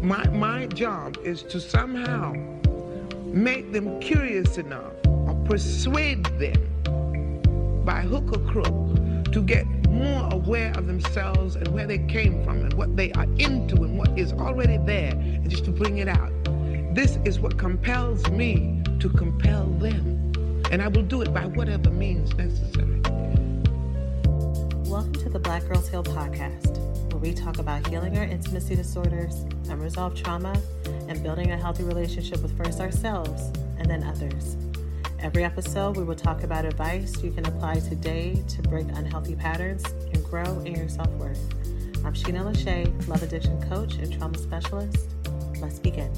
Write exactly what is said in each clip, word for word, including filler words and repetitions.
my, my job is to somehow make them curious enough or persuade them by hook or crook to get more aware of themselves and where they came from and what they are into and what is already there, and just to bring it out. This is what compels me to compel them, and I will do it by whatever means necessary. Welcome to the Black Girls Heal podcast, where we talk about healing our intimacy disorders, unresolved trauma, and building a healthy relationship with first ourselves and then others. Every episode, we will talk about advice you can apply today to break unhealthy patterns and grow in your self-worth. I'm Sheena Lachey, love addiction coach and trauma specialist. Let's begin.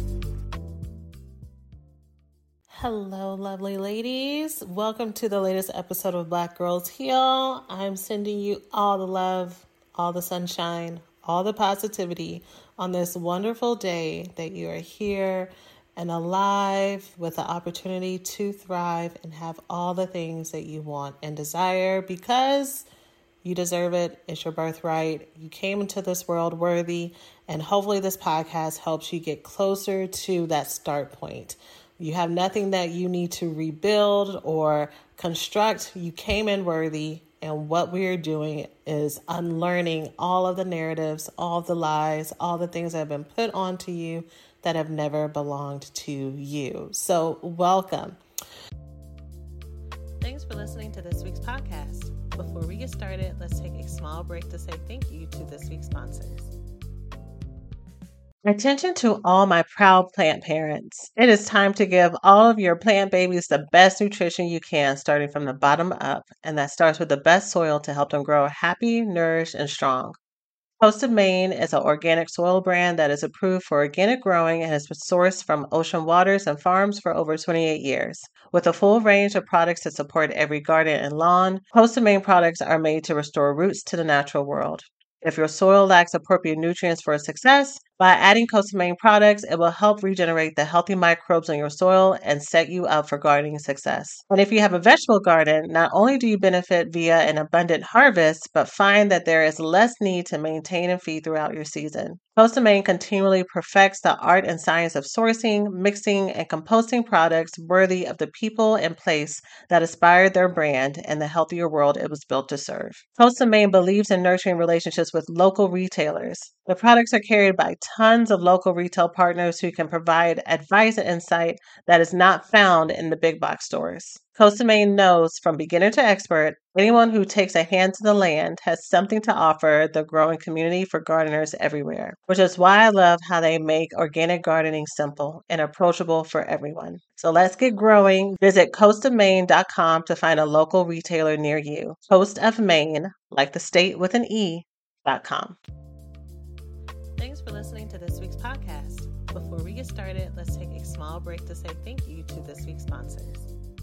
Hello, lovely ladies. Welcome to the latest episode of Black Girls Heal. I'm sending you all the love, all the sunshine, all the positivity on this wonderful day that you are here and alive with the opportunity to thrive and have all the things that you want and desire because you deserve it. It's your birthright. You came into this world worthy, and hopefully this podcast helps you get closer to that start point. You have nothing that you need to rebuild or construct. You came in worthy, and what we are doing is unlearning all of the narratives, all of the lies, all the things that have been put onto you that have never belonged to you. So welcome. Thanks for listening to this week's podcast. Before we get started, let's take a small break to say thank you to this week's sponsors. Attention to all my proud plant parents. It is time to give all of your plant babies the best nutrition you can, starting from the bottom up, and that starts with the best soil to help them grow happy, nourished, and strong. Coast of Maine is an organic soil brand that is approved for organic growing and has been sourced from ocean waters and farms for over twenty-eight years. With a full range of products to support every garden and lawn, Coast of Maine products are made to restore roots to the natural world. If your soil lacks appropriate nutrients for success, by adding Coast of Maine products, it will help regenerate the healthy microbes in your soil and set you up for gardening success. And if you have a vegetable garden, not only do you benefit via an abundant harvest, but find that there is less need to maintain and feed throughout your season. Coast of Maine continually perfects the art and science of sourcing, mixing, and composting products worthy of the people and place that inspired their brand and the healthier world it was built to serve. Coast of Maine believes in nurturing relationships with local retailers. The products are carried by tons of local retail partners who can provide advice and insight that is not found in the big box stores. Coast of Maine knows from beginner to expert, anyone who takes a hand to the land has something to offer the growing community for gardeners everywhere, which is why I love how they make organic gardening simple and approachable for everyone. So let's get growing. Visit coast of maine dot com to find a local retailer near you. Coast of Maine, like the state with an E, dot com. Thanks for listening to this week's podcast. Before we get started, let's take a small break to say thank you to this week's sponsors.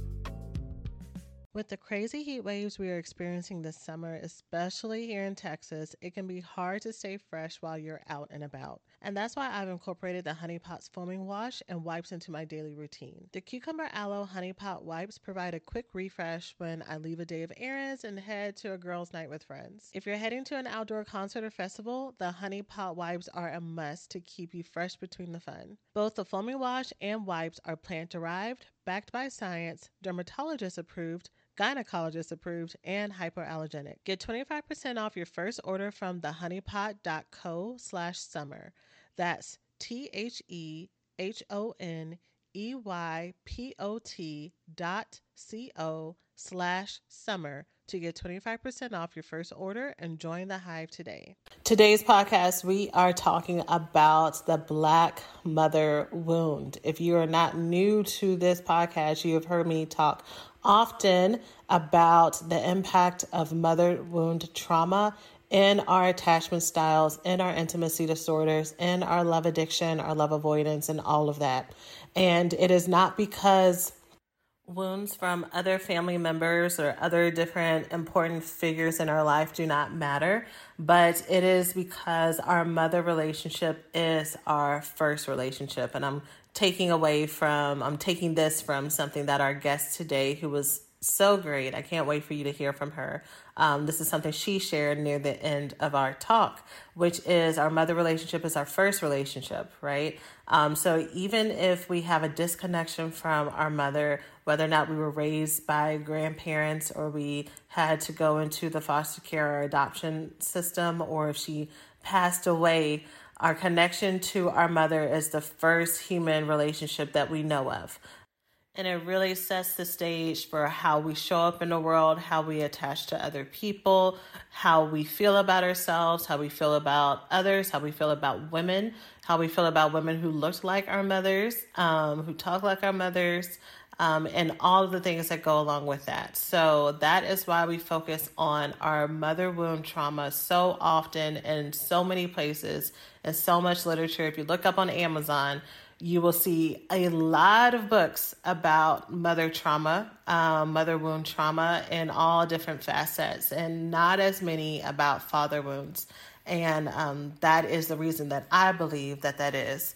With the crazy heat waves we are experiencing this summer, especially here in Texas, it can be hard to stay fresh while you're out and about. And that's why I've incorporated the Honey Pot's foaming wash and wipes into my daily routine. The Cucumber Aloe Honey Pot wipes provide a quick refresh when I leave a day of errands and head to a girls' night with friends. If you're heading to an outdoor concert or festival, the Honey Pot wipes are a must to keep you fresh between the fun. Both the foaming wash and wipes are plant-derived, backed by science, dermatologist approved, gynecologist approved, and hypoallergenic. Get twenty-five percent off your first order from thehoneypot.co slash summer. That's T-H-E-H-O-N-E-Y-P-O-T dot C-O slash summer to get twenty-five percent off your first order and join the hive today. Today's podcast, we are talking about the Black mother wound. If you are not new to this podcast, you have heard me talk often about the impact of mother wound trauma in our attachment styles, in our intimacy disorders, in our love addiction, our love avoidance, and all of that. And it is not because wounds from other family members or other different important figures in our life do not matter, but it is because our mother relationship is our first relationship. And I'm taking away from, I'm taking this from something that our guest today, who was so great. I can't wait for you to hear from her. Um, this is something she shared near the end of our talk, which is our mother relationship is our first relationship, right? Um, so even if we have a disconnection from our mother, whether or not we were raised by grandparents or we had to go into the foster care or adoption system, or if she passed away, our connection to our mother is the first human relationship that we know of. And it really sets the stage for how we show up in the world, how we attach to other people, how we feel about ourselves, how we feel about others, how we feel about women, how we feel about women who looked like our mothers, um, who talk like our mothers, um, and all of the things that go along with that. So that is why we focus on our mother wound trauma so often in so many places and so much literature. If you look up on Amazon, you will see a lot of books about mother trauma, um, mother wound trauma in all different facets, and not as many about father wounds. And um, that is the reason that I believe that that is.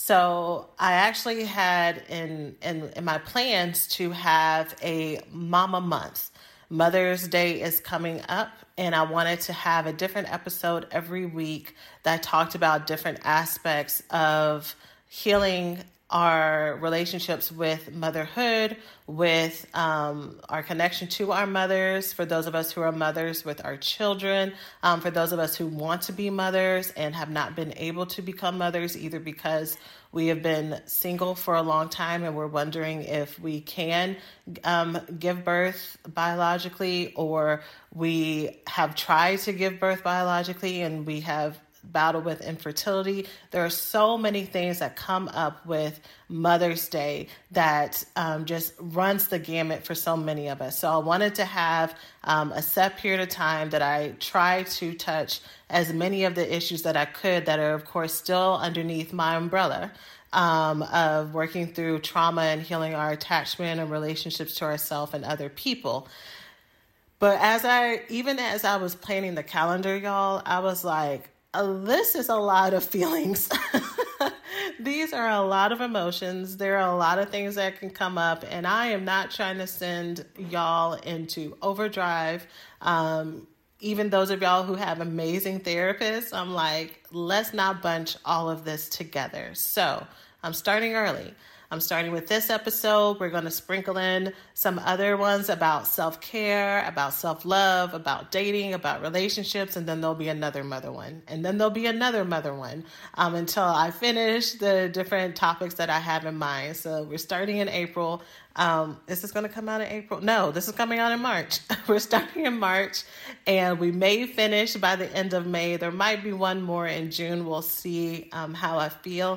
So I actually had in, in, in my plans to have a Mama Month. Mother's Day is coming up, and I wanted to have a different episode every week that talked about different aspects of healing our relationships with motherhood, with um, our connection to our mothers, for those of us who are mothers with our children, um, for those of us who want to be mothers and have not been able to become mothers, either because we have been single for a long time and we're wondering if we can um, give birth biologically, or we have tried to give birth biologically and we have battle with infertility. There are so many things that come up with Mother's Day that um, just runs the gamut for so many of us. So I wanted to have um, a set period of time that I try to touch as many of the issues that I could that are, of course, still underneath my umbrella um, of working through trauma and healing our attachment and relationships to ourselves and other people. But as I, even as I was planning the calendar, y'all, I was like, Uh, this is a lot of feelings. These are a lot of emotions. There are a lot of things that can come up, and I am not trying to send y'all into overdrive. Um, even those of y'all who have amazing therapists, I'm like, let's not bunch all of this together. So I'm starting early. I'm starting with this episode. We're going to sprinkle in some other ones about self-care, about self-love, about dating, about relationships, and then there'll be another mother one. And then there'll be another mother one um, until I finish the different topics that I have in mind. So we're starting in April. Um, is this going to come out in April? No, this is coming out in March. We're starting in March, and we may finish by the end of May. There might be one more in June. We'll see um, how I feel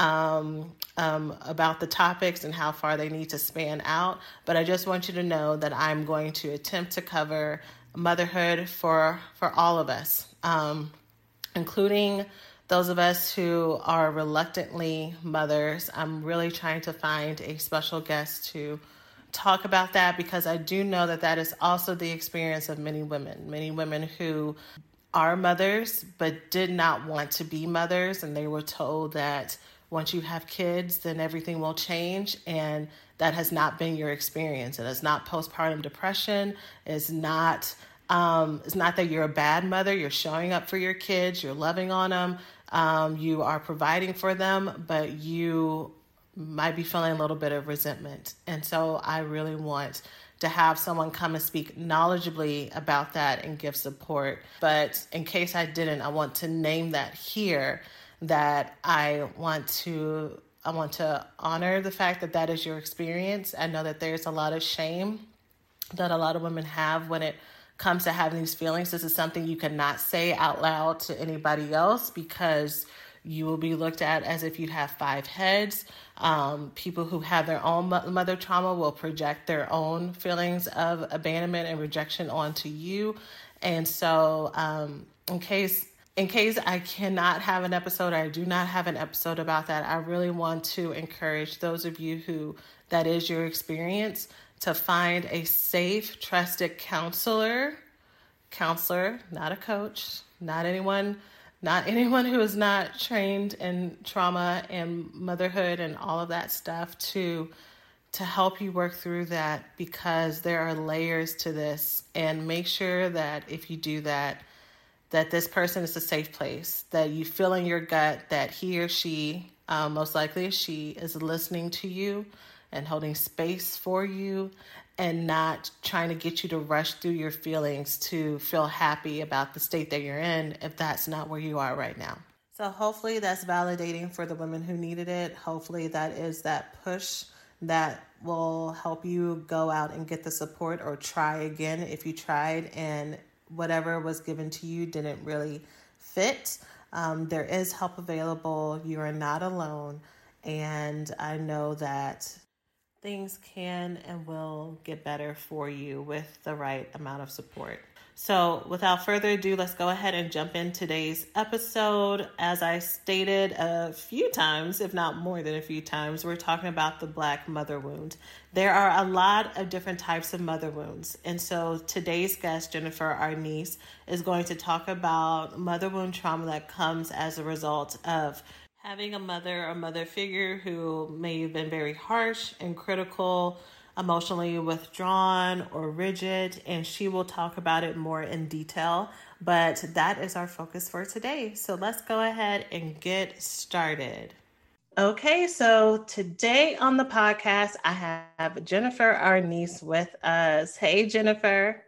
um, um, about the topics and how far they need to span out. But I just want you to know that I'm going to attempt to cover motherhood for for all of us, um, including those of us who are reluctantly mothers. I'm really trying to find a special guest to talk about that, because I do know that that is also the experience of many women, many women who are mothers but did not want to be mothers, and they were told that once you have kids, then everything will change, and that has not been your experience. And it's not postpartum depression. It's not um, it's not that you're a bad mother. You're showing up for your kids. You're loving on them. Um, you are providing for them, but you might be feeling a little bit of resentment. And so I really want to have someone come and speak knowledgeably about that and give support. But in case I didn't, I want to name that here, that I want to I want to honor the fact that that is your experience. I know that there's a lot of shame that a lot of women have when it comes to having these feelings. This is something you cannot say out loud to anybody else, because you will be looked at as if you have five heads. Um, people who have their own mother trauma will project their own feelings of abandonment and rejection onto you. And so um, in case in case I cannot have an episode, or I do not have an episode about that, I really want to encourage those of you who that is your experience to find a safe, trusted counselor, counselor, not a coach, not anyone, not anyone who is not trained in trauma and motherhood and all of that stuff, to to help you work through that, because there are layers to this. And make sure that if you do that, that this person is a safe place, that you feel in your gut that he or she, um, most likely she, is listening to you and holding space for you, and not trying to get you to rush through your feelings to feel happy about the state that you're in if that's not where you are right now. So hopefully that's validating for the women who needed it. Hopefully that is that push that will help you go out and get the support, or try again if you tried and whatever was given to you didn't really fit. Um, there is help available. You are not alone. And I know that things can and will get better for you with the right amount of support. So without further ado, let's go ahead and jump in today's episode. As I stated a few times, if not more than a few times, we're talking about the Black mother wound. There are a lot of different types of mother wounds. And so today's guest, Jennifer Arnice, is going to talk about mother wound trauma that comes as a result of having a mother or mother figure who may have been very harsh and critical, emotionally withdrawn or rigid, and she will talk about it more in detail. But that is our focus for today. So let's go ahead and get started. Okay, so today on the podcast, I have Jennifer Arnice with us. Hey, Jennifer.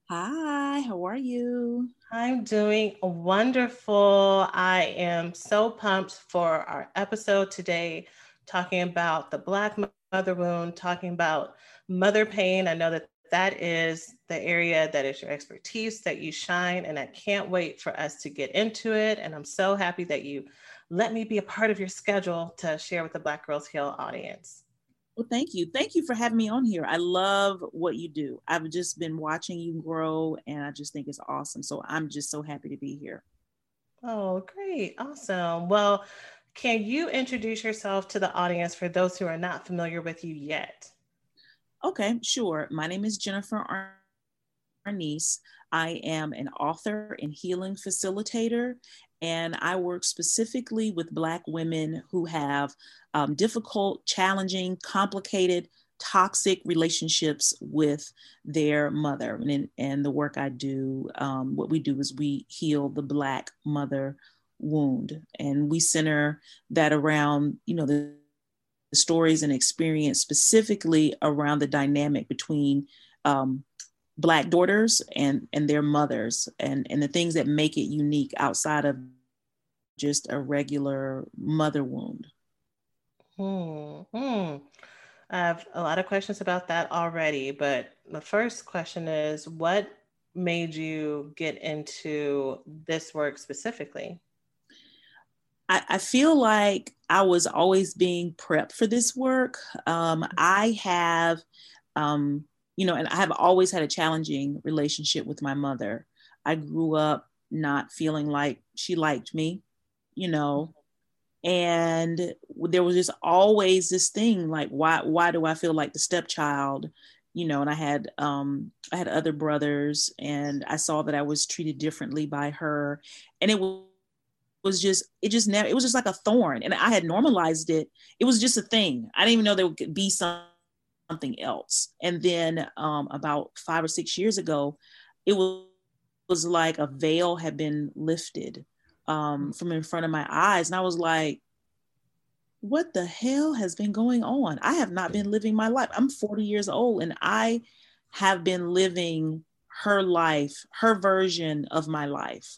Hi, how are you? I'm doing wonderful. I am so pumped for our episode today, talking about the Black mother wound, talking about mother pain. I know that that is the area that is your expertise, that you shine, and I can't wait for us to get into it. And I'm so happy that you let me be a part of your schedule to share with the Black Girls Heal audience. Well, thank you. Thank you for having me on here. I love what you do. I've just been watching you grow, and I just think it's awesome. So I'm just so happy to be here. Oh, great. Awesome. Well, can you introduce yourself to the audience for those who are not familiar with you yet? Okay, sure. My name is Jennifer Arnice. I am an author and healing facilitator, and I work specifically with Black women who have um, difficult, challenging, complicated, toxic relationships with their mother. And, and the work I do, um, what we do is we heal the Black mother wound, and we center that around, you know, the stories and experience specifically around the dynamic between um, Black daughters and, and their mothers, and, and the things that make it unique outside of just a regular mother wound. Hmm. hmm. I have a lot of questions about that already, but the first question is, what made you get into this work specifically? I, I feel like I was always being prepped for this work. Um, I have, um, you know, and I have always had a challenging relationship with my mother. I grew up not feeling like she liked me, you know, and there was just always this thing like, why, why do I feel like the stepchild? You know, and I had, um, I had other brothers, and I saw that I was treated differently by her. And it was, was just, it just never, it was just like a thorn, and I had normalized it. It was just a thing. I didn't even know there could be some, something else. And then um, about five or six years ago, it was, was like a veil had been lifted um, from in front of my eyes. And I was like, what the hell has been going on? I have not been living my life. I'm forty years old, and I have been living her life, her version of my life.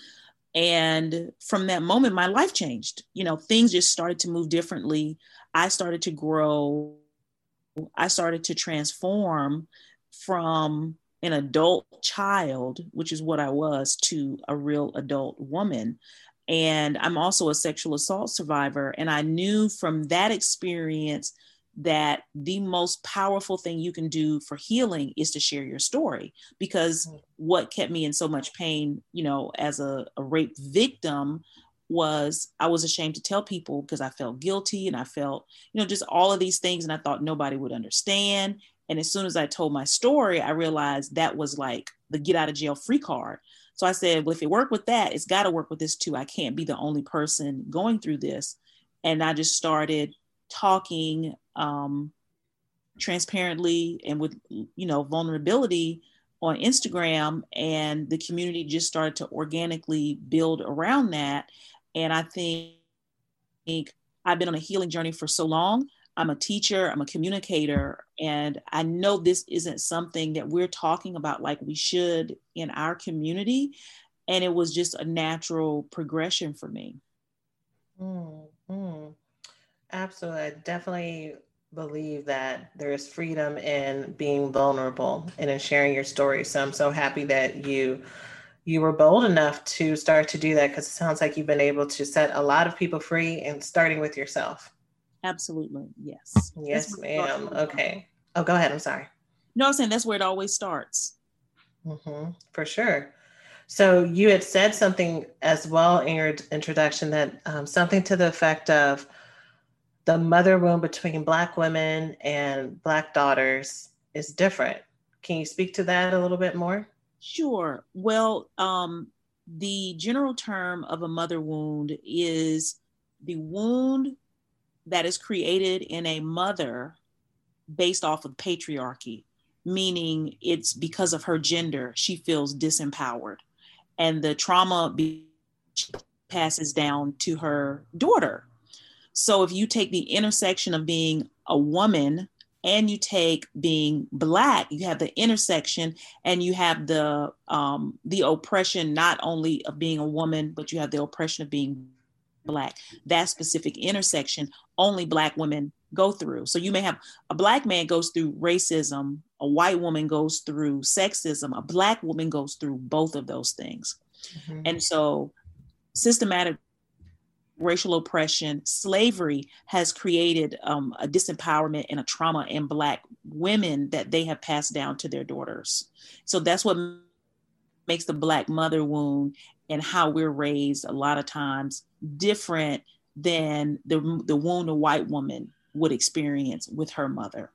And from that moment, my life changed. You know, things just started to move differently. I started to grow. I started to transform from an adult child, which is what I was, to a real adult woman. And I'm also a sexual assault survivor. And I knew from that experience that the most powerful thing you can do for healing is to share your story, because what kept me in so much pain, you know, as a, a rape victim, was I was ashamed to tell people because I felt guilty, and I felt, you know, just all of these things. And I thought nobody would understand. And as soon as I told my story, I realized that was like the get out of jail free card. So I said, well, if it worked with that, it's got to work with this too. I can't be the only person going through this. And I just started talking um, transparently and with, you know, vulnerability on Instagram, and the community just started to organically build around that. And I think I've been on a healing journey for so long. I'm a teacher, I'm a communicator, and I know this isn't something that we're talking about like we should in our community. And it was just a natural progression for me. Mm-hmm. Absolutely. I definitely believe that there's freedom in being vulnerable and in sharing your story. So I'm so happy that you you were bold enough to start to do that, because it sounds like you've been able to set a lot of people free, and starting with yourself. Absolutely. Yes. Yes, ma'am. Okay. Oh, go ahead. I'm sorry. No, I'm saying that's where it always starts. Mm-hmm. For sure. So you had said something as well in your introduction, that um, something to the effect of the mother wound between Black women and Black daughters is different. Can you speak to that a little bit more? Sure. Well, um, the general term of a mother wound is the wound that is created in a mother based off of patriarchy, meaning it's because of her gender, she feels disempowered. And the trauma be- passes down to her daughter. So if you take the intersection of being a woman and you take being Black, you have the intersection, and you have the um, the oppression not only of being a woman, but you have the oppression of being Black. That specific intersection only Black women go through. So you may have a Black man goes through racism, a white woman goes through sexism, a Black woman goes through both of those things. Mm-hmm. And so systematic racial oppression, slavery has created um, a disempowerment and a trauma in Black women that they have passed down to their daughters. So that's what makes the Black mother wound and how we're raised a lot of times different than the, the wound a white woman would experience with her mother.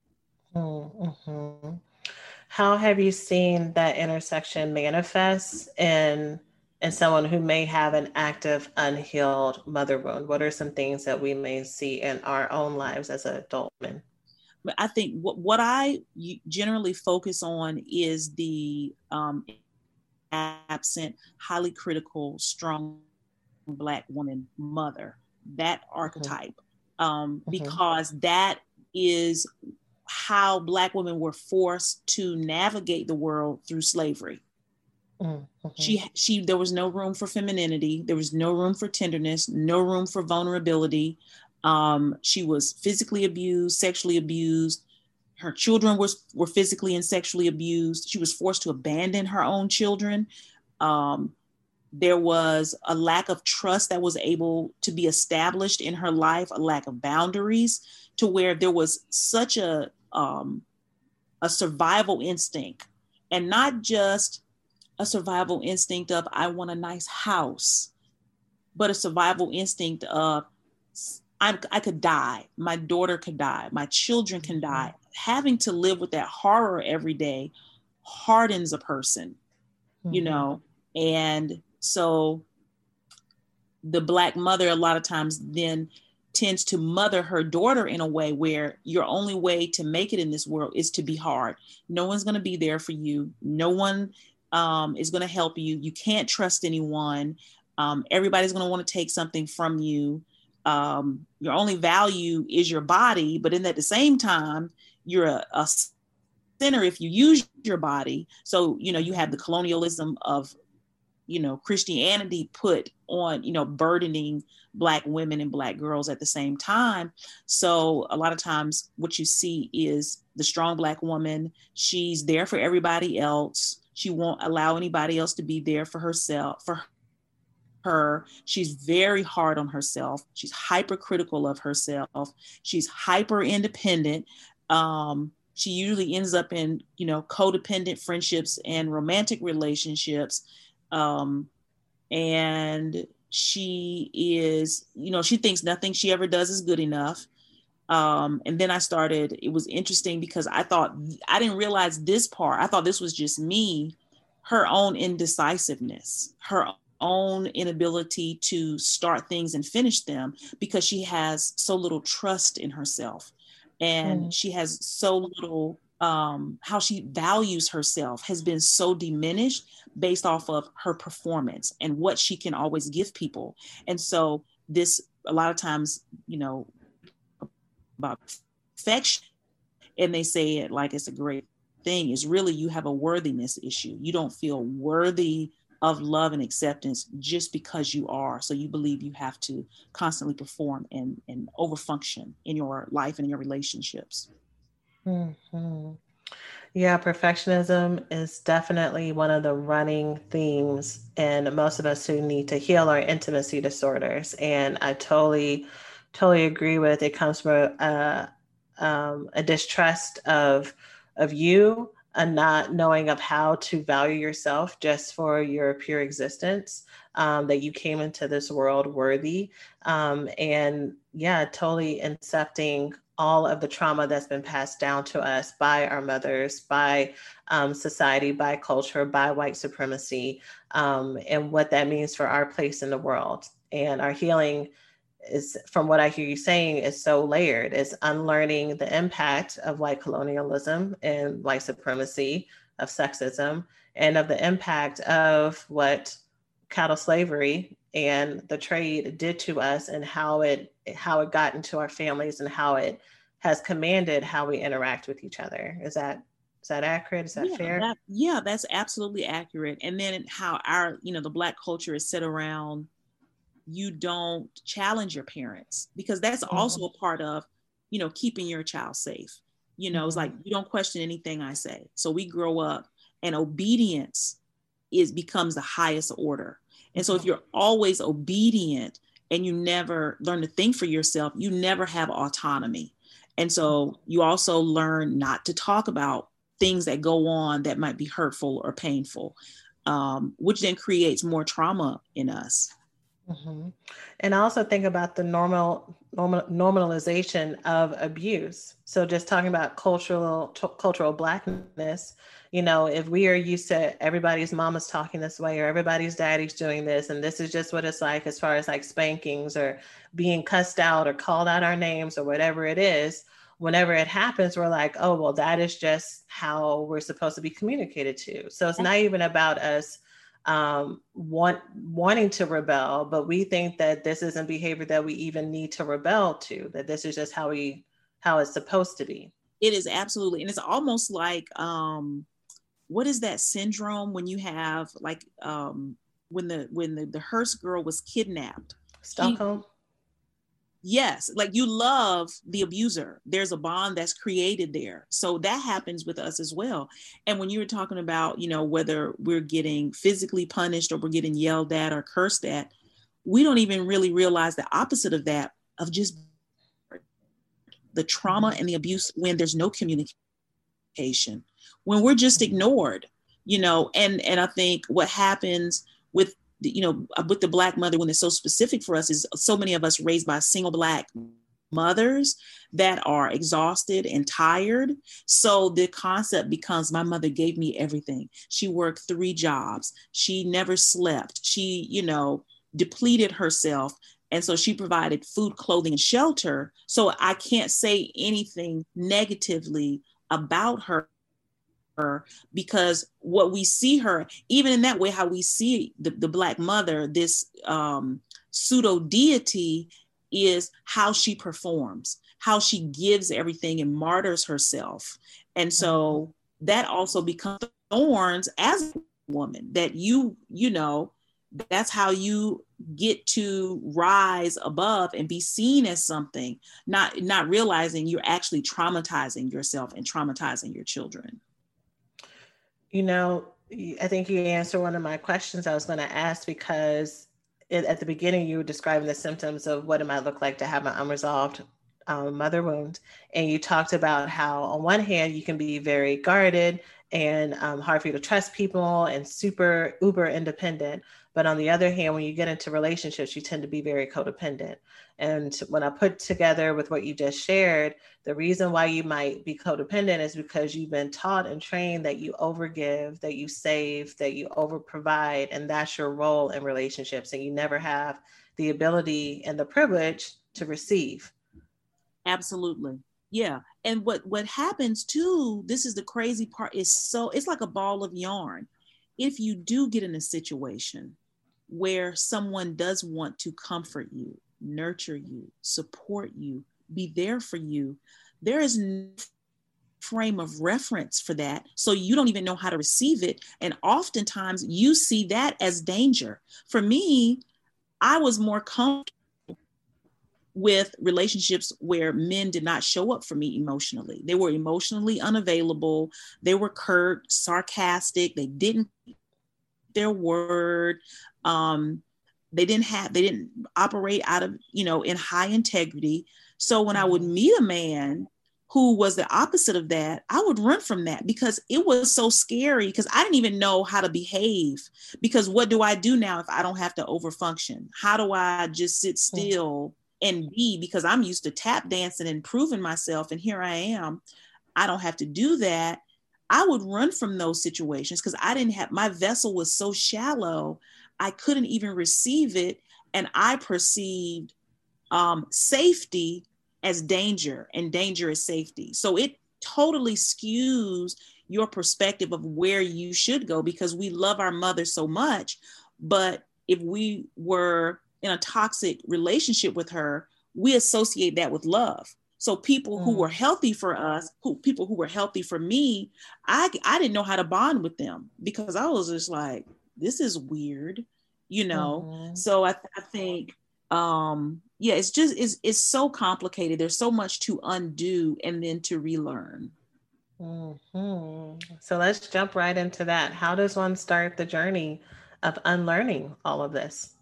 Mm-hmm. How have you seen that intersection manifest in and someone who may have an active, unhealed mother wound? What are some things that we may see in our own lives as adult women? But I think what, what I generally focus on is the um, absent, highly critical, strong Black woman mother, that archetype, mm-hmm. um, mm-hmm. because that is how Black women were forced to navigate the world through slavery. Mm-hmm. She, she, there was no room for femininity. There was no room for tenderness, no room for vulnerability. Um, she was physically abused, sexually abused. Her children were, were physically and sexually abused. She was forced to abandon her own children. Um, there was a lack of trust that was able to be established in her life, a lack of boundaries, to where there was such a, um, a survival instinct, and not just a survival instinct of, I want a nice house, but a survival instinct of, I'm, I could die. My daughter could die. My children can die. Having to live with that horror every day hardens a person, mm-hmm. you know? And so the Black mother a lot of times then tends to mother her daughter in a way where your only way to make it in this world is to be hard. No one's going to be there for you. No one um, is going to help you. You can't trust anyone. Um, everybody's going to want to take something from you. Um, your only value is your body, but in at the same time, you're a, a sinner if you use your body. So, you know, you have the colonialism of, you know, Christianity put on, you know, burdening Black women and Black girls at the same time. So a lot of times what you see is the strong Black woman, she's there for everybody else. She won't allow anybody else to be there for herself, for her. She's very hard on herself. She's hypercritical of herself. She's hyper independent. Um, she usually ends up in, you know, codependent friendships and romantic relationships. Um, and she is, you know, she thinks nothing she ever does is good enough. Um, and then I started, it was interesting because I thought, I didn't realize this part. I thought this was just me, her own indecisiveness, her own inability to start things and finish them because she has so little trust in herself. and Mm. she has so little, um, how she values herself has been so diminished based off of her performance and what she can always give people. And so this, a lot of times, you know, about perfection, and they say it like it's a great thing, is really you have a worthiness issue. You don't feel worthy of love and acceptance just because you are. So you believe you have to constantly perform and, and overfunction in your life and in your relationships. Mhm. Yeah, perfectionism is definitely one of the running themes in most of us who need to heal our intimacy disorders. And I totally, totally agree with it comes from a, um, a distrust of of you and not knowing of how to value yourself just for your pure existence. Um, that you came into this world worthy, um, and yeah, totally incepting all of the trauma that's been passed down to us by our mothers, by um, society, by culture, by white supremacy, um, and what that means for our place in the world. And our healing is, from what I hear you saying, is so layered. It's unlearning the impact of white colonialism and white supremacy, of sexism, and of the impact of what chattel slavery and the trade did to us, and how it how it got into our families, and how it has commanded how we interact with each other. Is that is that accurate? Is that Yeah, fair? that yeah, that's absolutely accurate. And then how our, you know, the Black culture is set around, you don't challenge your parents, because that's also Mm-hmm. a part of, you know, keeping your child safe. You know, it's Mm-hmm. like you don't question anything I say. So we grow up, and obedience is becomes the highest order. And so if Mm-hmm. you're always obedient and you never learn to think for yourself, you never have autonomy. And so you also learn not to talk about things that go on that might be hurtful or painful, um, which then creates more trauma in us. Mm-hmm. And I also think about the normal, normal normalization of abuse. So just talking about cultural t- cultural blackness, you know, if we are used to everybody's mama's talking this way, or everybody's daddy's doing this, and this is just what it's like as far as like spankings or being cussed out or called out our names or whatever it is, whenever it happens, we're like, oh, well, that is just how we're supposed to be communicated to. So it's not even about us um, want wanting to rebel, but we think that this isn't behavior that we even need to rebel to. That this is just how we how it's supposed to be. It is absolutely, and it's almost like, um, what is that syndrome when you have like, um, when the when the, the Hearst girl was kidnapped? He Stockholm. Yes, like you love the abuser. There's a bond that's created there. So that happens with us as well. And when you were talking about, you know, whether we're getting physically punished or we're getting yelled at or cursed at, we don't even really realize the opposite of that, of just the trauma and the abuse when there's no communication, when we're just ignored, you know. and and I think what happens with the, you know, with the Black mother, when it's so specific for us, is so many of us raised by single Black mothers that are exhausted and tired. So the concept becomes, my mother gave me everything. She worked three jobs. She never slept. She, you know, depleted herself. And so she provided food, clothing, and shelter. So I can't say anything negatively about her, because what we see her, even in that way, how we see the, the Black mother, this um, pseudo deity, is how she performs, how she gives everything and martyrs herself. And so that also becomes thorns as a woman, that you, you know, that's how you get to rise above and be seen as something, not not realizing you're actually traumatizing yourself and traumatizing your children. You know, I think you answered one of my questions I was going to ask, because it, at the beginning you were describing the symptoms of what it might look like to have an unresolved um, mother wound. And you talked about how, on one hand, you can be very guarded and um, hard for you to trust people and super uber independent. But on the other hand, when you get into relationships, you tend to be very codependent. And when I put together with what you just shared, the reason why you might be codependent is because you've been taught and trained that you overgive, that you save, that you overprovide, and that's your role in relationships. And you never have the ability and the privilege to receive. Absolutely. Yeah. And what, what happens too, this is the crazy part, is so it's like a ball of yarn. If you do get in a situation where someone does want to comfort you, nurture you, support you, be there for you, there is no frame of reference for that. So you don't even know how to receive it. And oftentimes you see that as danger. For me, I was more comfortable with relationships where men did not show up for me emotionally. They were emotionally unavailable. They were curt, sarcastic. They didn't keep their word. Um, they didn't have, they didn't operate out of, you know, in high integrity. So when I would meet a man who was the opposite of that, I would run from that because it was so scary, because I didn't even know how to behave. Because what do I do now if I don't have to overfunction? How do I just sit still and be, because I'm used to tap dancing and proving myself, and here I am, I don't have to do that. I would run from those situations because I didn't have, my vessel was so shallow, I couldn't even receive it. And I perceived um, safety as danger, and danger as safety. So it totally skews your perspective of where you should go, because we love our mother so much. But if we were in a toxic relationship with her, we associate that with love. So people mm. who were healthy for us, who people who were healthy for me, I, I didn't know how to bond with them, because I was just like, this is weird, you know? Mm-hmm. So I, I think, um, yeah, it's just, it's, it's so complicated. There's so much to undo and then to relearn. Mm-hmm. So let's jump right into that. How does one start the journey of unlearning all of this?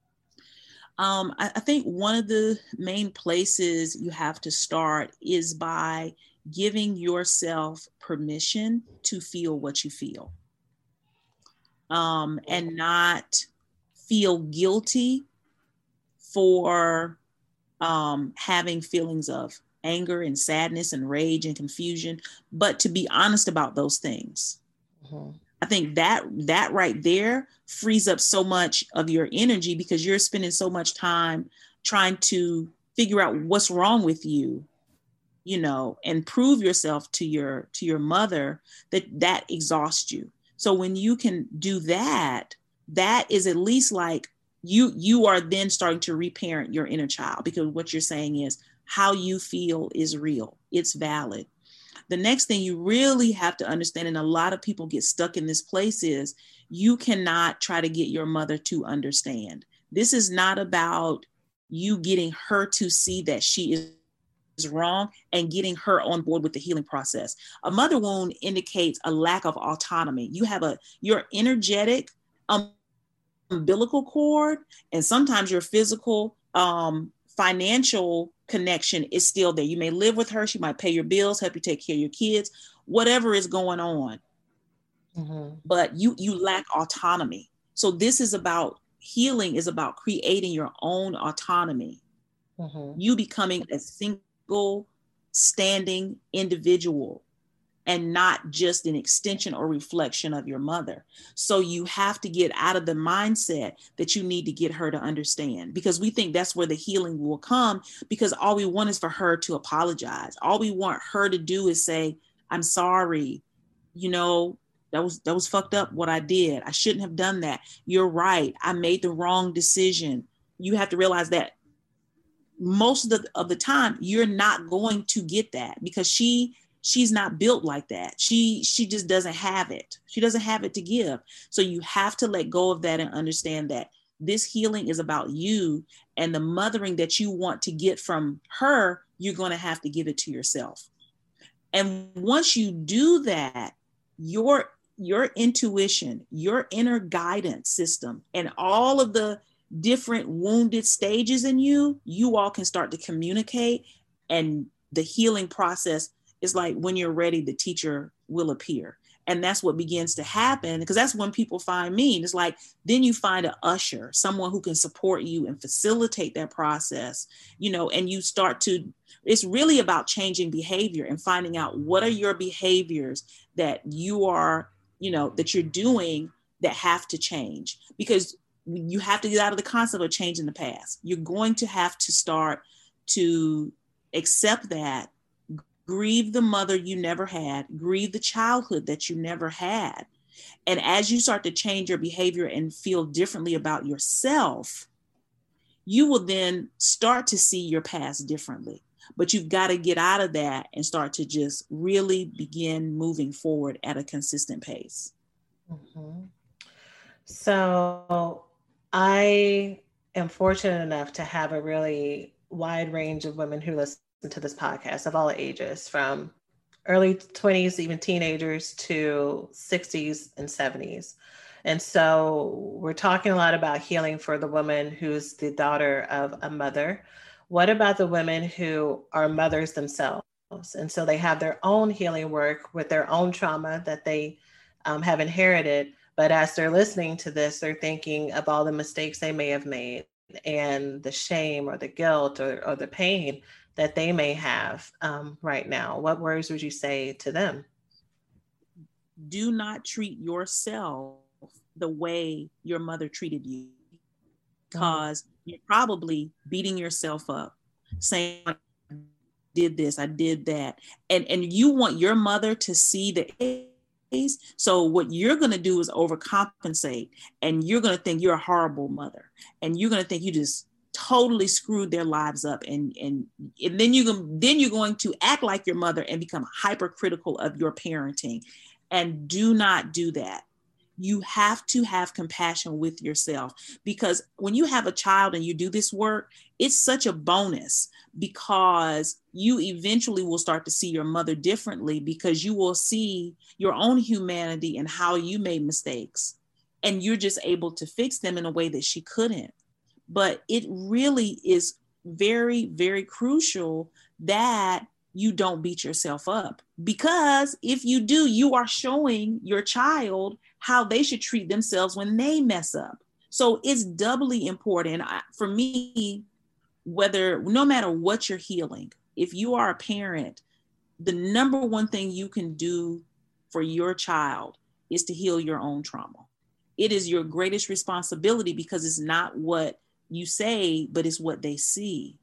Um, I, I think one of the main places you have to start is by giving yourself permission to feel what you feel, um, and not feel guilty for um, having feelings of anger and sadness and rage and confusion, but to be honest about those things. Mm-hmm. I think that that right there frees up so much of your energy, because you're spending so much time trying to figure out what's wrong with you, you know, and prove yourself to your to your mother, that that exhausts you. So when you can do that, that is at least like you you are then starting to reparent your inner child, because what you're saying is how you feel is real. It's valid. The next thing you really have to understand, and a lot of people get stuck in this place, is you cannot try to get your mother to understand. This is not about you getting her to see that she is is wrong and getting her on board with the healing process. A mother wound indicates a lack of autonomy. You have a, your energetic um, umbilical cord, and sometimes your physical, um, financial connection is still there. You may live with her. She might pay your bills, help you take care of your kids, whatever is going on. Mm-hmm. But you, you lack autonomy. So this is about, healing is about creating your own autonomy. Mm-hmm. You becoming a single standing individual, and not just an extension or reflection of your mother. So you have to get out of the mindset that you need to get her to understand, because we think that's where the healing will come, because all we want is for her to apologize. All we want her to do is say, I'm sorry, you know, that was, that was fucked up what I did. I shouldn't have done that. You're right. I made the wrong decision. You have to realize that most of the, of the time you're not going to get that, because she she's not built like that. She she just doesn't have it. She doesn't have it to give. So you have to let go of that and understand that this healing is about you, and the mothering that you want to get from her, you're going to have to give it to yourself. And once you do that, your your intuition, your inner guidance system, and all of the different wounded stages in you, you all can start to communicate, and the healing process is like, when you're ready, the teacher will appear. And that's what begins to happen, because that's when people find me. It's like, then you find an usher, someone who can support you and facilitate that process, you know, and you start to, it's really about changing behavior and finding out what are your behaviors that you are, you know, that you're doing that have to change, because you have to get out of the concept of changing the past. You're going to have to start to accept that, grieve the mother you never had, grieve the childhood that you never had. And as you start to change your behavior and feel differently about yourself, you will then start to see your past differently. But you've got to get out of that and start to just really begin moving forward at a consistent pace. Mm-hmm. So I am fortunate enough to have a really wide range of women who listen to this podcast of all ages, from early twenties, even teenagers, to sixties and seventies. And so we're talking a lot about healing for the woman who's the daughter of a mother. What about the women who are mothers themselves? And so they have their own healing work with their own trauma that they um, have inherited. But as they're listening to this, they're thinking of all the mistakes they may have made and the shame or the guilt or, or the pain that they may have um, right now. What words would you say to them? Do not treat yourself the way your mother treated you, because mm. you're probably beating yourself up, saying, I did this, I did that. And, and you want your mother to see the A's. So what you're going to do is overcompensate, and you're going to think you're a horrible mother, and you're going to think you just totally screwed their lives up. And, and, and then you're going, then you're going to act like your mother and become hypercritical of your parenting. And do not do that. You have to have compassion with yourself, because when you have a child and you do this work, it's such a bonus, because you eventually will start to see your mother differently, because you will see your own humanity and how you made mistakes, and you're just able to fix them in a way that she couldn't. But it really is very, very crucial that you don't beat yourself up, because if you do, you are showing your child how they should treat themselves when they mess up. So it's doubly important for me, whether, no matter what you're healing, if you are a parent, the number one thing you can do for your child is to heal your own trauma. It is your greatest responsibility, because it's not what you say, but it's what they see.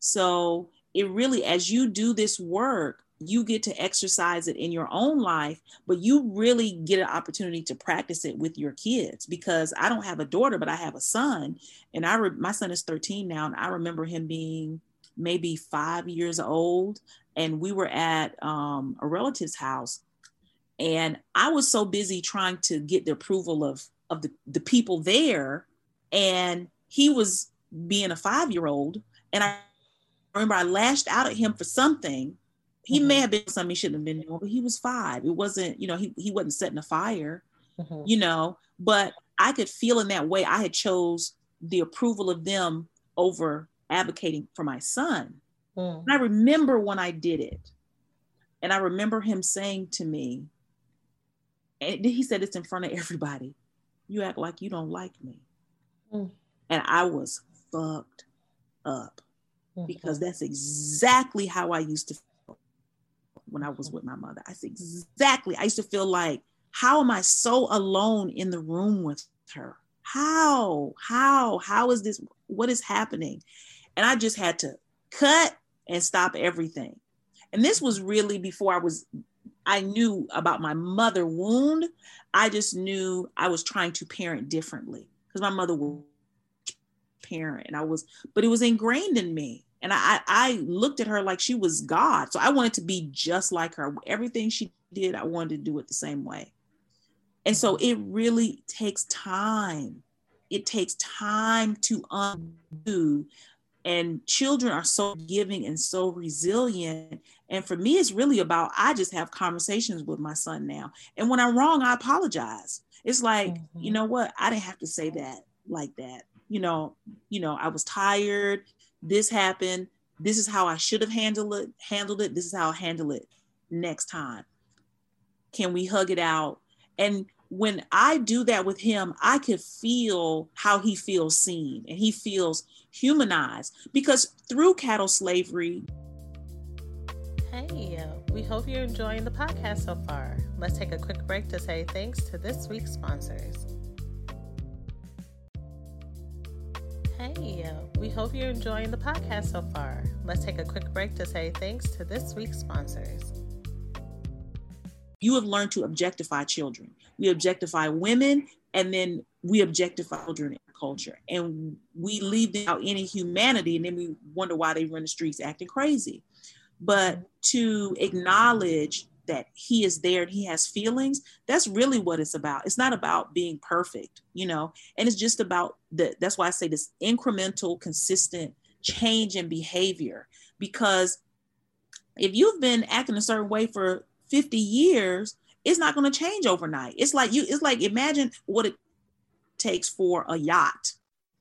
So it really, as you do this work, you get to exercise it in your own life, but you really get an opportunity to practice it with your kids. Because I don't have a daughter, but I have a son, and I re- my son is thirteen now, and I remember him being maybe five years old, and we were at um, a relative's house, and I was so busy trying to get the approval of of the, the people there, and he was being a five-year-old, and I remember I lashed out at him for something. He mm-hmm. may have been something he shouldn't have been doing, but he was five. It wasn't, you know, he, he wasn't setting a fire, mm-hmm. you know, but I could feel in that way I had chose the approval of them over advocating for my son. Mm. And I remember when I did it, and I remember him saying to me, and he said this in front of everybody, "You act like you don't like me." Mm. And I was fucked up, mm-hmm. because that's exactly how I used to feel when I was with my mother. I said, exactly. I used to feel like, how am I so alone in the room with her? How, how, how is this? What is happening? And I just had to cut and stop everything. And this was really before I was, I knew about my mother wound. I just knew I was trying to parent differently, because my mother was parent, and I was, but it was ingrained in me. And I, I looked at her like she was God. So I wanted to be just like her. Everything she did, I wanted to do it the same way. And so it really takes time. It takes time to undo. And children are so giving and so resilient. And for me, it's really about, I just have conversations with my son now. And when I'm wrong, I apologize. It's like, mm-hmm. you know what? I didn't have to say that like that. You know, you know, I was tired. This happened. This is how I should have handled it, handled it. This is how I'll handle it next time. Can we hug it out? And when I do that with him, I could feel how he feels seen, and he feels humanized, because through chattel slavery. Hey, we hope you're enjoying the podcast so far. Let's take a quick break to say thanks to this week's sponsors. Hey, we hope you're enjoying the podcast so far. Let's take a quick break to say thanks to this week's sponsors. You have learned to objectify children. We objectify women, and then we objectify children in culture. And we leave them out any humanity, and then we wonder why they run the streets acting crazy. But to acknowledge that he is there and he has feelings, that's really what it's about. It's not about being perfect, you know, and it's just about the, that's why I say this incremental, consistent change in behavior. Because if you've been acting a certain way for fifty years, it's not going to change overnight. It's like you, it's like, imagine what it takes for a yacht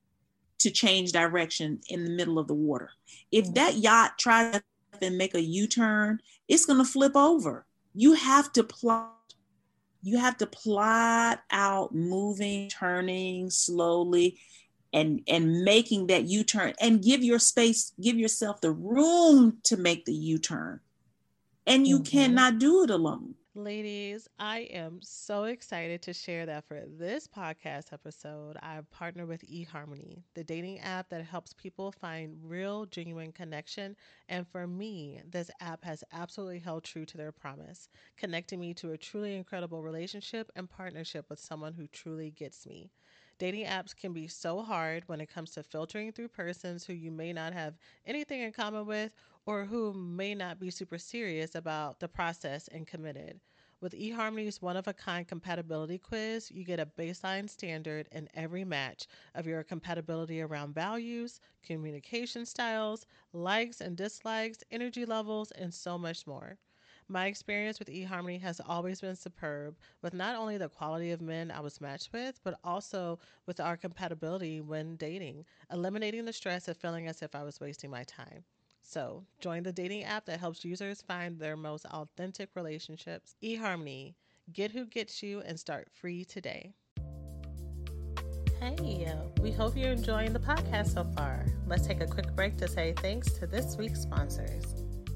to change direction in the middle of the water. If that yacht tries and make a U-turn, it's going to flip over. You have to plot, you have to plot out moving, turning slowly and, and making that U-turn, and give your space, give yourself the room to make the U-turn. And you mm-hmm. cannot do it alone. Ladies, I am so excited to share that for this podcast episode, I've partnered with eHarmony, the dating app that helps people find real, genuine connection. And for me, this app has absolutely held true to their promise, connecting me to a truly incredible relationship and partnership with someone who truly gets me. Dating apps can be so hard when it comes to filtering through persons who you may not have anything in common with, or who may not be super serious about the process and committed. With eHarmony's one-of-a-kind compatibility quiz, you get a baseline standard in every match of your compatibility around values, communication styles, likes and dislikes, energy levels, and so much more. My experience with eHarmony has always been superb, with not only the quality of men I was matched with, but also with our compatibility when dating, eliminating the stress of feeling as if I was wasting my time. So, join the dating app that helps users find their most authentic relationships. eHarmony. Get who gets you and start free today. Hey, we hope you're enjoying the podcast so far. Let's take a quick break to say thanks to this week's sponsors.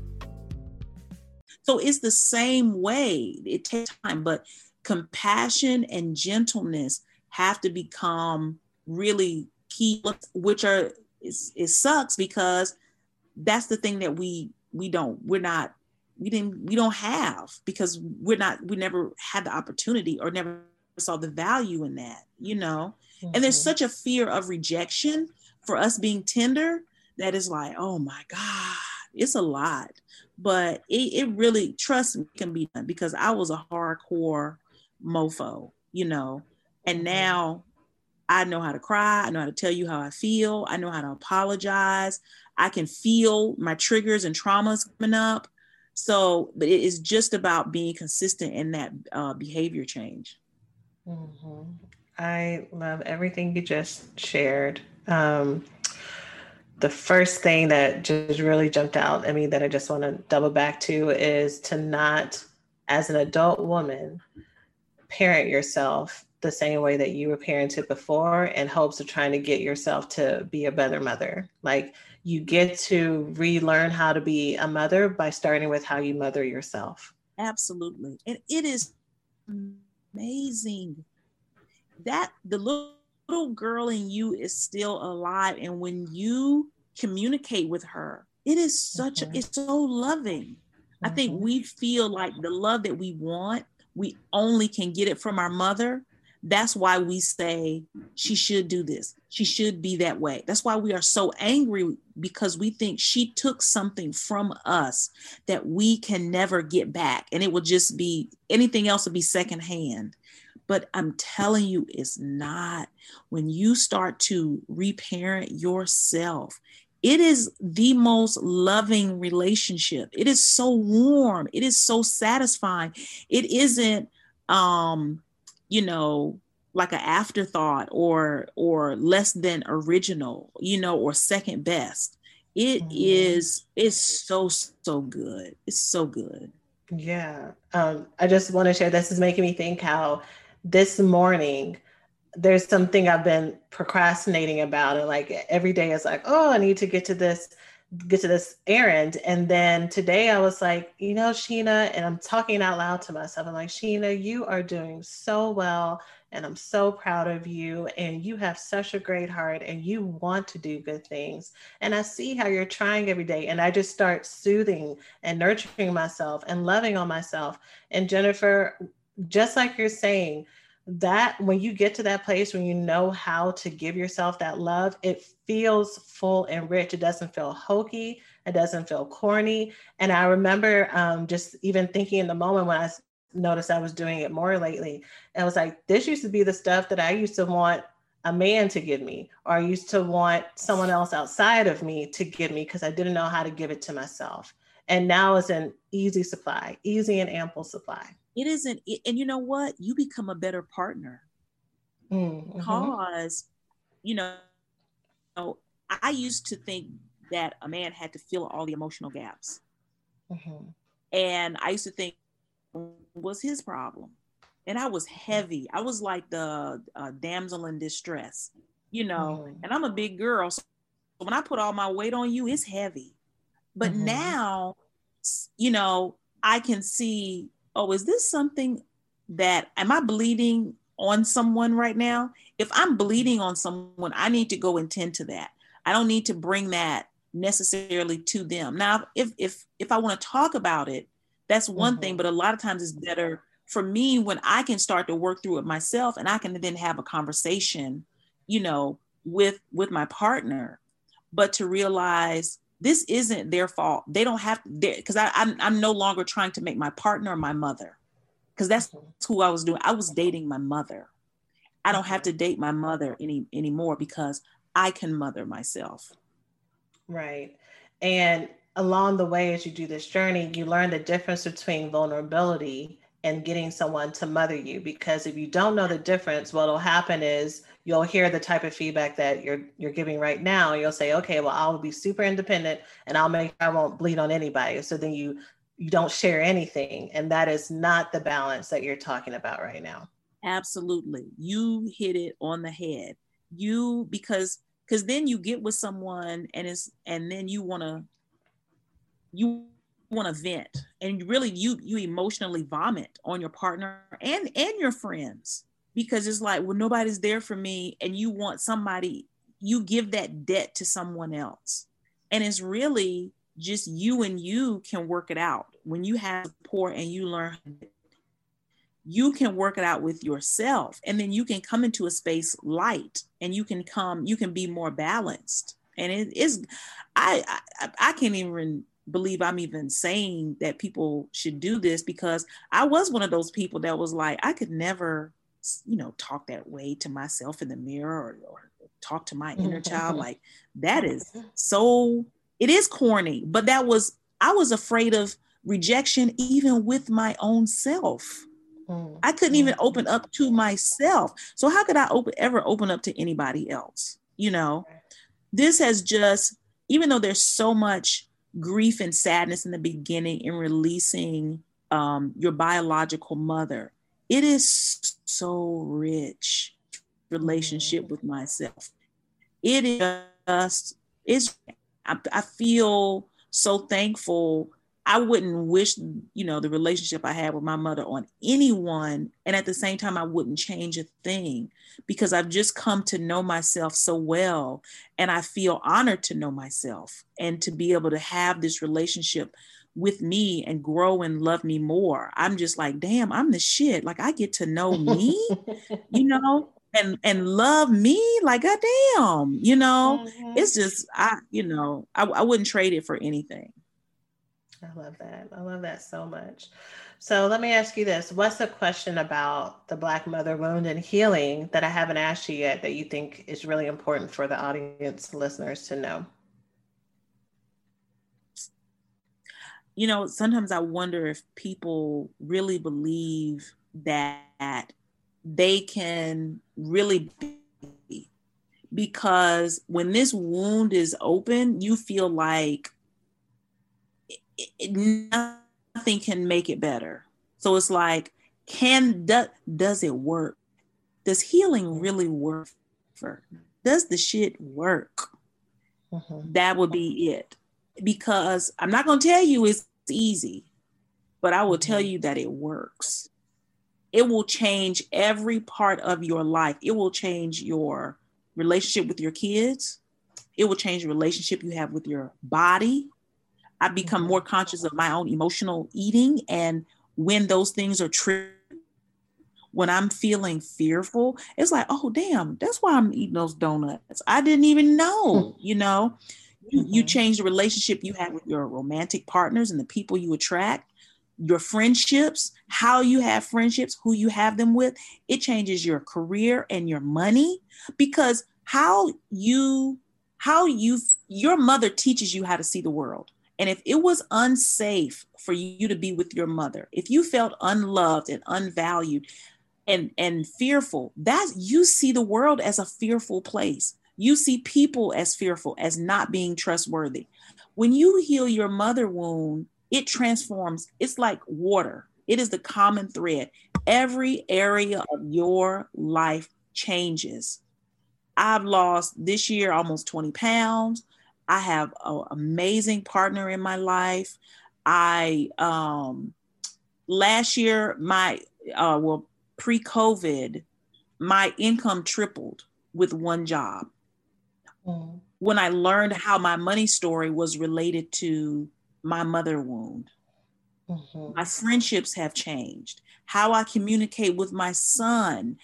So it's the same way. It takes time, but compassion and gentleness have to become really key, which are, it, it sucks because that's the thing that we we don't we're not we didn't we don't have, because we're not we never had the opportunity or never saw the value in that, you know. Mm-hmm. And there's such a fear of rejection for us being tender that is like, oh my God, it's a lot. But it, it really, trust me, can be done, because I was a hardcore mofo, you know, and mm-hmm. now I know how to cry. I know how to tell you how I feel. I know how to apologize. I can feel my triggers and traumas coming up. So, but it is just about being consistent in that uh, behavior change. Mm-hmm. I love everything you just shared. Um, the first thing that just really jumped out at me that I just want to double back to is to not, as an adult woman, parent yourself the same way that you were parented before in hopes of trying to get yourself to be a better mother. Like, you get to relearn how to be a mother by starting with how you mother yourself. Absolutely. And it is amazing that the little, little girl in you is still alive. And when you communicate with her, it is such mm-hmm. a, it's so loving. Mm-hmm. I think we feel like the love that we want, we only can get it from our mother. That's why we say she should do this. She should be that way. That's why we are so angry, because we think she took something from us that we can never get back. And it will just be, anything else will be secondhand. But I'm telling you, it's not. When you start to reparent yourself, it is the most loving relationship. It is so warm. It is so satisfying. It isn't, um, you know, like an afterthought or or less than original, you know, or second best. It mm-hmm. is, it's so, so good. It's so good. Yeah. Um, I just want to share, this is making me think how this morning, there's something I've been procrastinating about. And like every day is like, oh, I need to get to this get to this errand. And then today I was like, you know, Sheena, and I'm talking out loud to myself. I'm like, Sheena, you are doing so well. And I'm so proud of you. And you have such a great heart and you want to do good things. And I see how you're trying every day. And I just start soothing and nurturing myself and loving on myself. And Jennifer, just like you're saying, that when you get to that place when you know how to give yourself that love, it feels full and rich. It doesn't feel hokey. It doesn't feel corny. And I remember um, just even thinking in the moment when I noticed I was doing it more lately, I was like, this used to be the stuff that I used to want a man to give me, or I used to want someone else outside of me to give me because I didn't know how to give it to myself. And now it's an easy supply, easy and ample supply. It isn't, and you know what? You become a better partner mm-hmm. because, you know, I used to think that a man had to fill all the emotional gaps. Mm-hmm. And I used to think was his problem. And I was heavy. I was like the uh, damsel in distress, you know, mm-hmm. and I'm a big girl. So when I put all my weight on you, it's heavy. But mm-hmm. now, you know, I can see, oh, is this something that, am I bleeding on someone right now? If I'm bleeding on someone, I need to go and tend to that. I don't need to bring that necessarily to them. Now, if if if I want to talk about it, that's one mm-hmm. thing, but a lot of times it's better for me when I can start to work through it myself and I can then have a conversation, you know, with with my partner, but to realize this isn't their fault. They don't have to, because I'm, I'm no longer trying to make my partner my mother, because that's who I was doing. I was dating my mother. I don't have to date my mother any anymore because I can mother myself. Right. And along the way, as you do this journey, you learn the difference between vulnerability and getting someone to mother you. Because if you don't know the difference, what'll happen is you'll hear the type of feedback that you're you're giving right now. You'll say, okay, well, I'll be super independent and I'll make sure I won't bleed on anybody. So then you you don't share anything. And that is not the balance that you're talking about right now. Absolutely. You hit it on the head. You, because because then you get with someone and it's and then you want to you want to vent, and really you you emotionally vomit on your partner and and your friends, because it's like, well, nobody's there for me, and you want somebody, you give that debt to someone else, and it's really just you and you can work it out. When you have support and you learn, you can work it out with yourself, and then you can come into a space light, and you can come you can be more balanced. And it is I I, I can't even believe I'm even saying that people should do this, because I was one of those people that was like, I could never, you know, talk that way to myself in the mirror, or, or talk to my inner child. Like, that is so, it is corny, but that was, I was afraid of rejection even with my own self. I couldn't even open up to myself. So how could I open, ever open up to anybody else? You know, this has just, even though there's so much grief and sadness in the beginning in releasing um, your biological mother, it is so rich relationship with myself. It is just, it's, I, I feel so thankful. I wouldn't wish, you know, the relationship I had with my mother on anyone. And at the same time, I wouldn't change a thing, because I've just come to know myself so well. And I feel honored to know myself and to be able to have this relationship with me and grow and love me more. I'm just like, damn, I'm the shit. Like, I get to know me, you know, and, and love me. Like, goddamn, you know, mm-hmm. It's just, I, you know, I, I wouldn't trade it for anything. I love that. I love that so much. So let me ask you this. What's a question about the Black mother wound and healing that I haven't asked you yet that you think is really important for the audience listeners to know? You know, sometimes I wonder if people really believe that they can really be, because when this wound is open, you feel like It, it, nothing can make it better. So it's like, can do, does it work? Does healing really work? For, does the shit work? Mm-hmm. That would be it. because I'm not going to tell you it's easy, but I will tell you that it works. It will change every part of your life. It will change your relationship with your kids. It will change the relationship you have with your body. I become more conscious of my own emotional eating. And when those things are true, when I'm feeling fearful, it's like, oh, damn, that's why I'm eating those donuts. I didn't even know, you know, you, you change the relationship you have with your romantic partners and the people you attract, your friendships, how you have friendships, who you have them with. It changes your career and your money, because how you, how you, your mother teaches you how to see the world. And if it was unsafe for you to be with your mother, if you felt unloved and unvalued and, and fearful, that you see the world as a fearful place. You see people as fearful, as not being trustworthy. When you heal your mother wound, it transforms. It's like water. It is the common thread. Every area of your life changes. I've lost this year almost twenty pounds. I have an amazing partner in my life. I, um, last year, my, uh, well, pre-COVID, my income tripled with one job. Mm. When I learned how my money story was related to my mother wound. Mm-hmm. My friendships have changed. How I communicate with my son,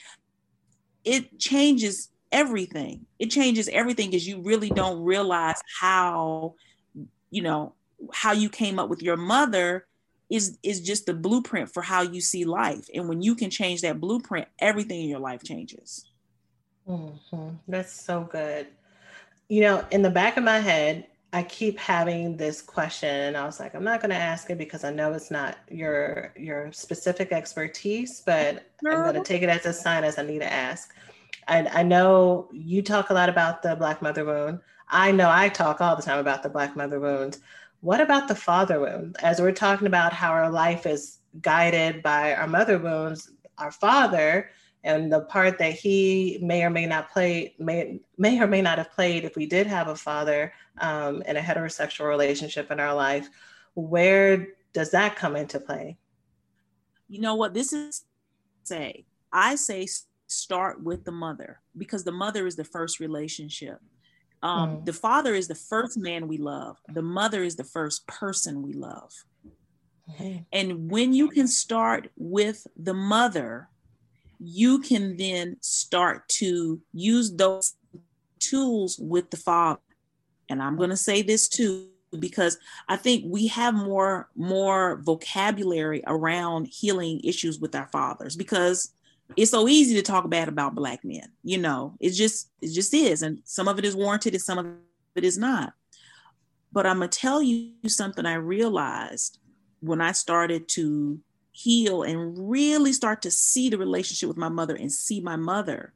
it changes everything. It changes everything, because you really don't realize how, you know, how you came up with your mother is, is just the blueprint for how you see life. And when you can change that blueprint, everything in your life changes. Mm-hmm. That's so good. You know, in the back of my head, I keep having this question, and I was like, I'm not going to ask it because I know it's not your, your specific expertise, but Girl. I'm going to take it as a sign as I need to ask. I, I know you talk a lot about the Black mother wound. I know I talk all the time about the Black mother wound. What about the father wound? As we're talking about how our life is guided by our mother wounds, our father, and the part that he may or may not play, may, may or may not have played if we did have a father um, in a heterosexual relationship in our life, where does that come into play? You know what this is say? I say start with the mother, because the mother is the first relationship. Um, mm. The father is the first man we love. The mother is the first person we love. Okay. And when you can start with the mother, you can then start to use those tools with the father. And I'm going to say this too, because I think we have more, more vocabulary around healing issues with our fathers, because it's so easy to talk bad about Black men. You know, it just, it just is. And some of it is warranted and some of it is not. But I'm going to tell you something I realized when I started to heal and really start to see the relationship with my mother and see my mother.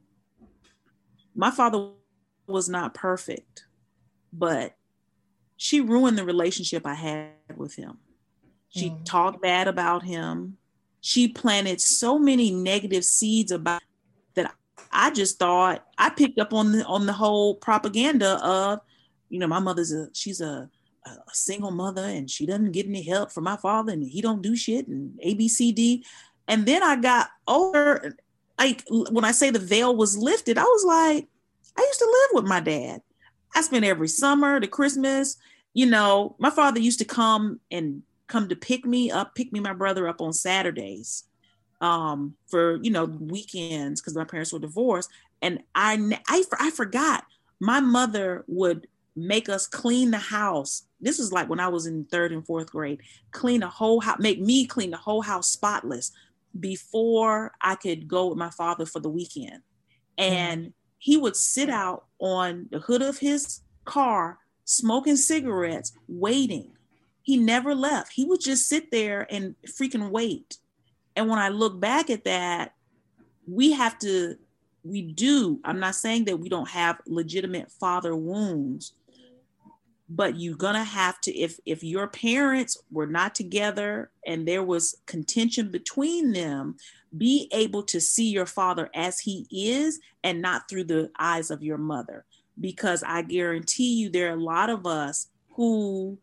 My father was not perfect, but she ruined the relationship I had with him. She mm. talked bad about him. She planted so many negative seeds about that. I just thought I picked up on the, on the whole propaganda of, you know, my mother's a, she's a, a single mother and she doesn't get any help from my father and he don't do shit and A, B, C, D. And then I got older. Like when I say the veil was lifted, I was like, I used to live with my dad. I spent every summer, the Christmas, you know, my father used to come and come to pick me up, pick me, my brother up on Saturdays um, for, you know, weekends, because my parents were divorced. And I, I, I forgot my mother would make us clean the house. This was like when I was in third and fourth grade, clean the whole house, make me clean the whole house spotless before I could go with my father for the weekend. And mm. he would sit out on the hood of his car, smoking cigarettes, waiting. He never left. He would just sit there and freaking wait. And when I look back at that, we have to, we do, I'm not saying that we don't have legitimate father wounds, but you're gonna have to, if if your parents were not together and there was contention between them, be able to see your father as he is and not through the eyes of your mother. Because I guarantee you there are a lot of us who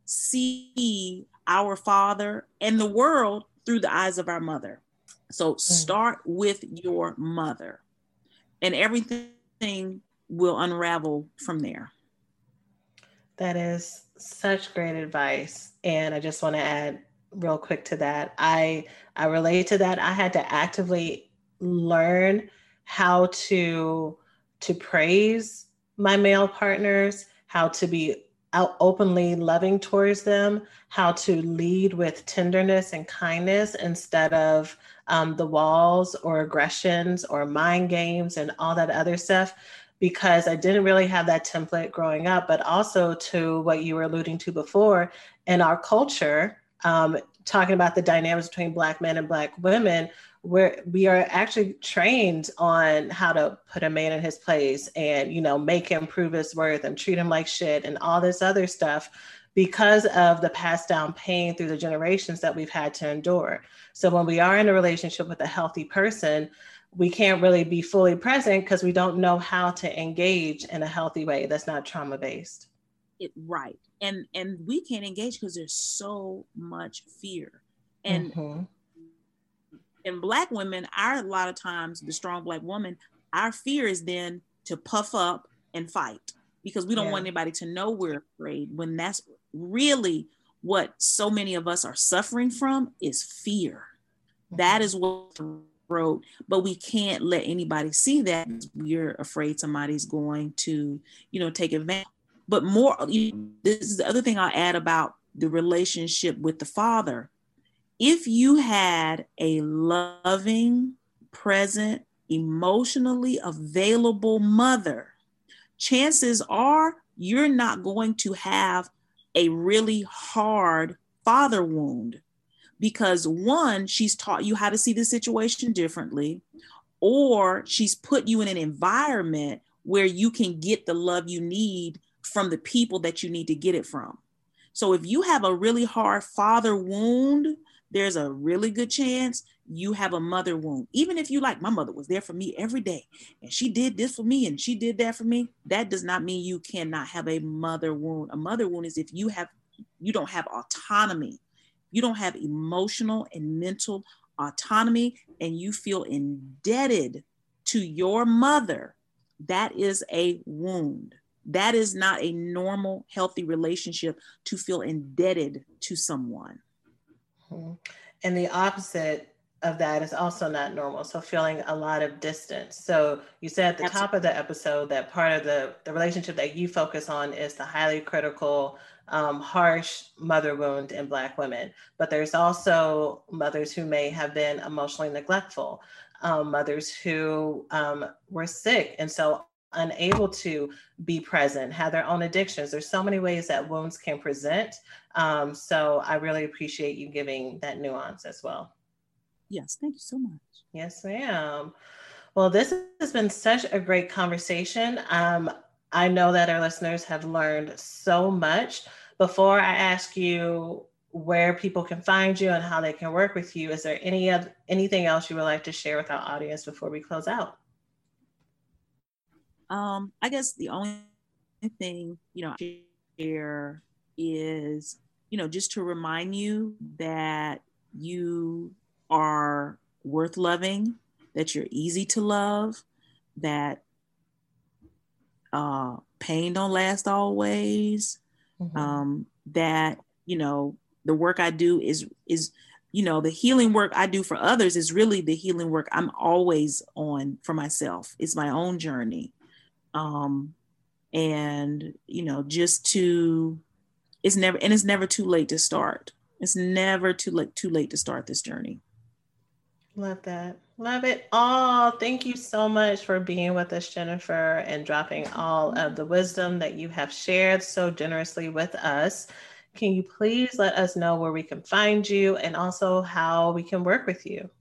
see our father and the world through the eyes of our mother. So start with your mother, and everything will unravel from there. That is such great advice. And I just want to add real quick to that. I I relate to that. I had to actively learn how to to praise my male partners, how to be out openly loving towards them, how to lead with tenderness and kindness instead of um, the walls or aggressions or mind games and all that other stuff, because I didn't really have that template growing up. But also to what you were alluding to before, in our culture, um, talking about the dynamics between Black men and Black women, where we are actually trained on how to put a man in his place and, you know, make him prove his worth and treat him like shit and all this other stuff, because of the passed down pain through the generations that we've had to endure. So when we are in a relationship with a healthy person, we can't really be fully present because we don't know how to engage in a healthy way that's not trauma based. It right. And and we can't engage because there's so much fear. And mm-hmm. in Black women, our a lot of times, the strong Black woman, our fear is then to puff up and fight because we don't yeah. want anybody to know we're afraid, when that's really what so many of us are suffering from is fear. Mm-hmm. That is what road, but we can't let anybody see that. We're afraid somebody's going to, you know, take advantage. But more, you know, this is the other thing I'll add about the relationship with the father. If you had a loving, present, emotionally available mother, chances are you're not going to have a really hard father wound. Because one, she's taught you how to see the situation differently, or she's put you in an environment where you can get the love you need from the people that you need to get it from. So if you have a really hard father wound, there's a really good chance you have a mother wound. Even if you like, my mother was there for me every day and she did this for me and she did that for me, that does not mean you cannot have a mother wound. A mother wound is if you have, you don't have autonomy. You don't have emotional and mental autonomy and you feel indebted to your mother. That is a wound. That is not a normal, healthy relationship, to feel indebted to someone. Mm-hmm. And the opposite of that is also not normal. So feeling a lot of distance. So you said at the Absolutely. Top of the episode that part of the, the relationship that you focus on is the highly critical, um, harsh mother wound in Black women. But there's also mothers who may have been emotionally neglectful, um, mothers who um, were sick. And so unable to be present, have their own addictions. There's so many ways that wounds can present. Um, so I really appreciate you giving that nuance as well. Yes, thank you so much. Yes, ma'am. Well, this has been such a great conversation. Um, I know that our listeners have learned so much. Before I ask you where people can find you and how they can work with you, is there any other, anything else you would like to share with our audience before we close out? Um, I guess the only thing, you know, I share is, you know, just to remind you that you are worth loving, that you're easy to love, that uh, pain don't last always, mm-hmm. um, that, you know, the work I do is, is, you know, the healing work I do for others is really the healing work I'm always on for myself. It's my own journey. Um, and, you know, just to, it's never, and it's never too late to start. It's never too late, too late to start this journey. Love that. Love it all. Thank you so much for being with us, Jennifer, and dropping all of the wisdom that you have shared so generously with us. Can you please let us know where we can find you and also how we can work with you?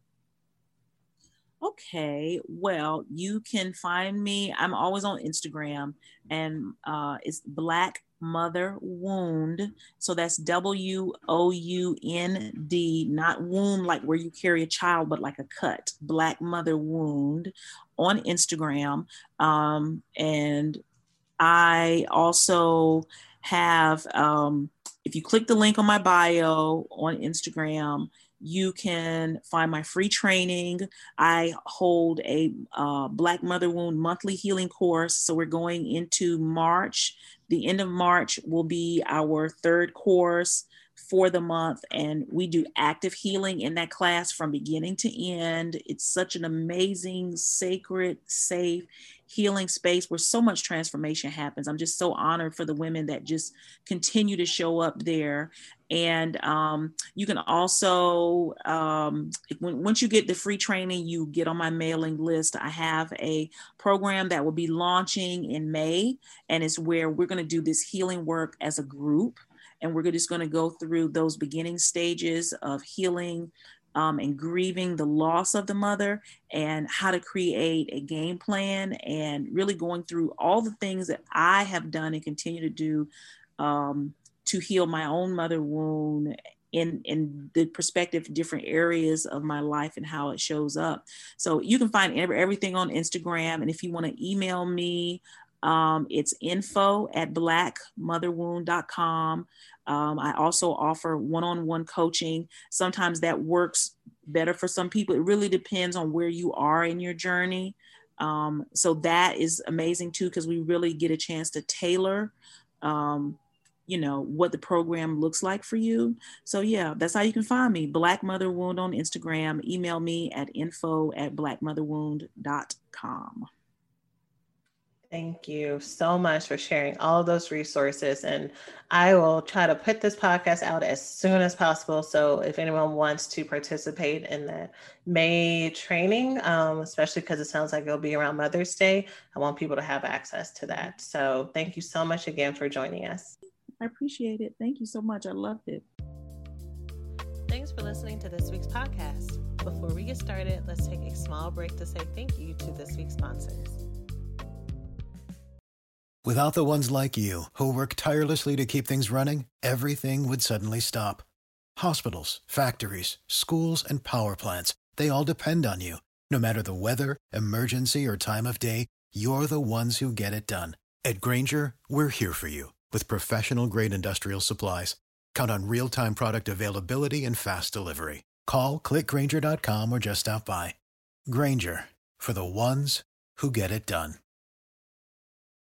Okay, well, you can find me. I'm always on Instagram, and uh, it's Black Mother Wound. So that's W O U N D, not wound like where you carry a child, but like a cut. Black Mother Wound on Instagram. Um, and I also have, um, if you click the link on my bio on Instagram, you can find my free training. I hold a uh, Black Mother Wound monthly healing course. So we're going into March. The end of March will be our third course for the month. And we do active healing in that class from beginning to end. It's such an amazing, sacred, safe healing space where so much transformation happens. I'm just so honored for the women that just continue to show up there. And um, you can also, um, when, once you get the free training, you get on my mailing list. I have a program that will be launching in May, and it's where we're going to do this healing work as a group. And we're just going to go through those beginning stages of healing um, and grieving the loss of the mother, and how to create a game plan, and really going through all the things that I have done and continue to do um, to heal my own mother wound in, in the perspective, different areas of my life and how it shows up. So you can find every, everything on Instagram. And if you want to email me, Um, it's info at black mother wound dot com. Um, I also offer one-on-one coaching. Sometimes that works better for some people. It really depends on where you are in your journey. Um, so that is amazing too, because we really get a chance to tailor, um, you know, what the program looks like for you. So yeah, that's how you can find me. Black Mother Wound on Instagram. Email me at info at black mother wound dot com. Thank you so much for sharing all of those resources. And I will try to put this podcast out as soon as possible. So if anyone wants to participate in the May training, um, especially because it sounds like it'll be around Mother's Day, I want people to have access to that. So thank you so much again for joining us. I appreciate it. Thank you so much. I loved it. Thanks for listening to this week's podcast. Before we get started, let's take a small break to say thank you to this week's sponsors. Without the ones like you, who work tirelessly to keep things running, everything would suddenly stop. Hospitals, factories, schools, and power plants, they all depend on you. No matter the weather, emergency, or time of day, you're the ones who get it done. At Grainger, we're here for you with professional-grade industrial supplies. Count on real-time product availability and fast delivery. Call, click grainger dot com, or just stop by. Grainger, for the ones who get it done.